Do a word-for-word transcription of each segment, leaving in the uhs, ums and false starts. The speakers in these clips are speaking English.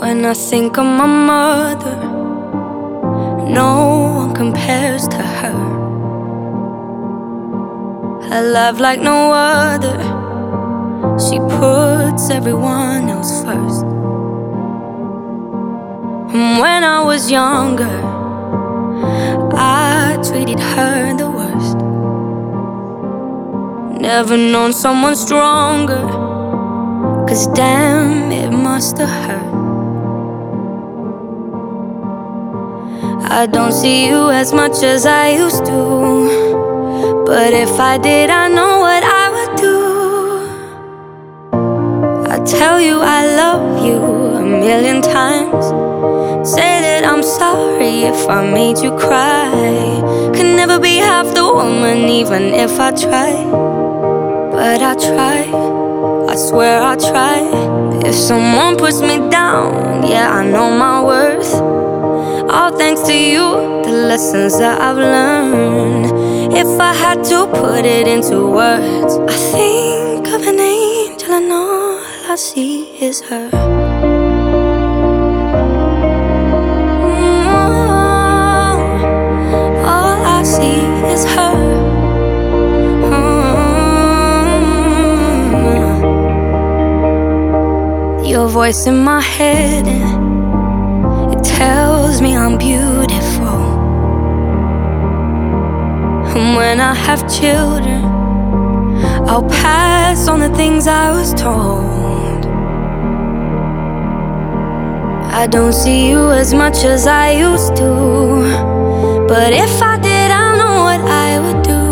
When I think of my mother, no one compares to her. Her love like no other, she puts everyone else first. And when I was younger, I treated her the worst. Never known someone stronger, 'cause damn, it must have hurt. I don't see you as much as I used to, but if I did, I know what I would do. I tell you I love you a million times, say that I'm sorry if I made you cry. Could never be half the woman, even if I try. But I try, I swear I try. If someone puts me down, yeah, I know my worth. All thanks to you, the lessons that I've learned. If I had to put it into words, I think of an angel and all I see is her. Mm, all I see is her. Mm, your voice in my head, tells me I'm beautiful. And when I have children, I'll pass on the things I was told. I don't see you as much as I used to, but if I did, I know what I would do.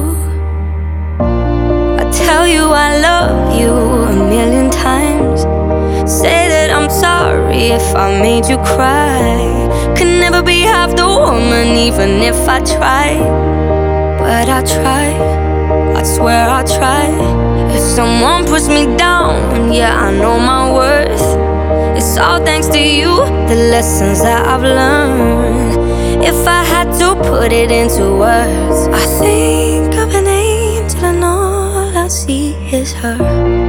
I tell you I love you a million times, say that I'm sorry if I made you cry. Could never be half the woman, even if I tried. But I try, I swear I try. If someone puts me down, yeah, I know my worth. It's all thanks to you, the lessons that I've learned. If I had to put it into words, I think of an angel and all I see is her.